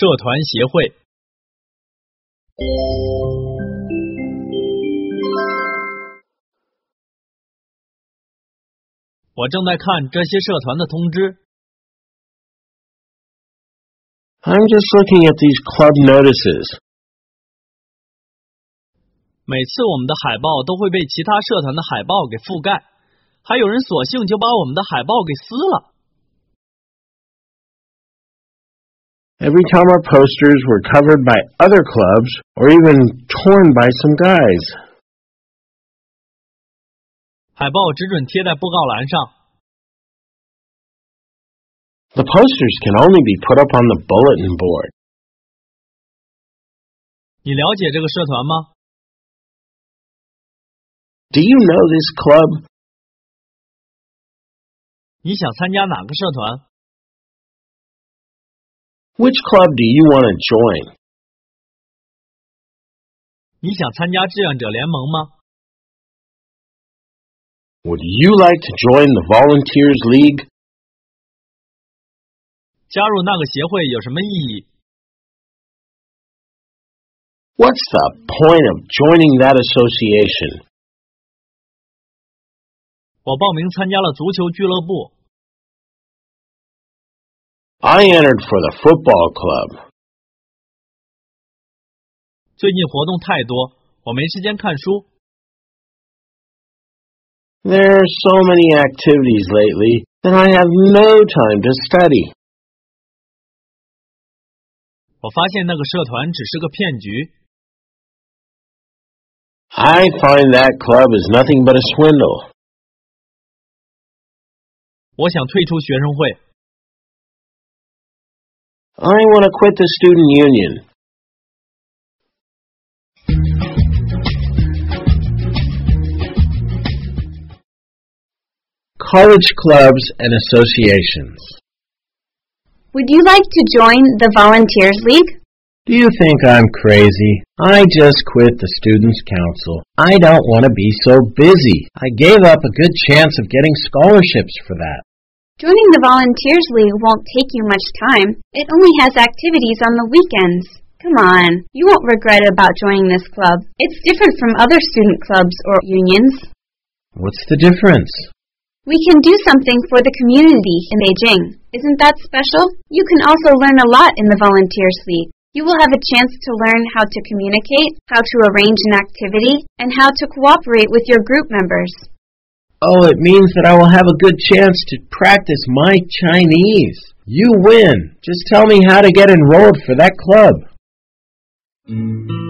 社团协会。我正在看这些社团的通知。 I'm just looking at these club notices. 每次我们的海报都会被其他社团的海报给覆盖，还有人索性就把我们的海报给撕了。 Every time our posters were covered by other clubs or even torn by some guys. 海报只准贴在布告栏上。 The posters can only be put up on the bulletin board. 你了解这个社团吗？ Do you know this club? 你想参加哪个社团？ Which club do you want to join? 你想参加志愿者联盟吗？ Would you like to join the Volunteers League? 加入那个协会有什么意义？ What's the point of joining that association? 我报名参加了足球俱乐部。 I entered for the football club. 最近活动太多，我没时间看书。 There are so many activities lately that I have no time to study. 我发现那个社团只是个骗局。 I find that club is nothing but a swindle. 我想退出学生会。 I want to quit the student union. College clubs and associations. Would you like to join the Volunteers League? Do you think I'm crazy? I just quit the Students' Council. I don't want to be so busy. I gave up a good chance of getting scholarships for that. Joining the Volunteers League won't take you much time. It only has activities on the weekends. Come on, you won't regret about joining this club. It's different from other student clubs or unions. What's the difference? We can do something for the community in Beijing. Isn't that special? You can also learn a lot in the Volunteers League. You will have a chance to learn how to communicate, how to arrange an activity, and how to cooperate with your group members. Oh, it means that I will have a good chance to practice my Chinese. You win. Just tell me how to get enrolled for that club.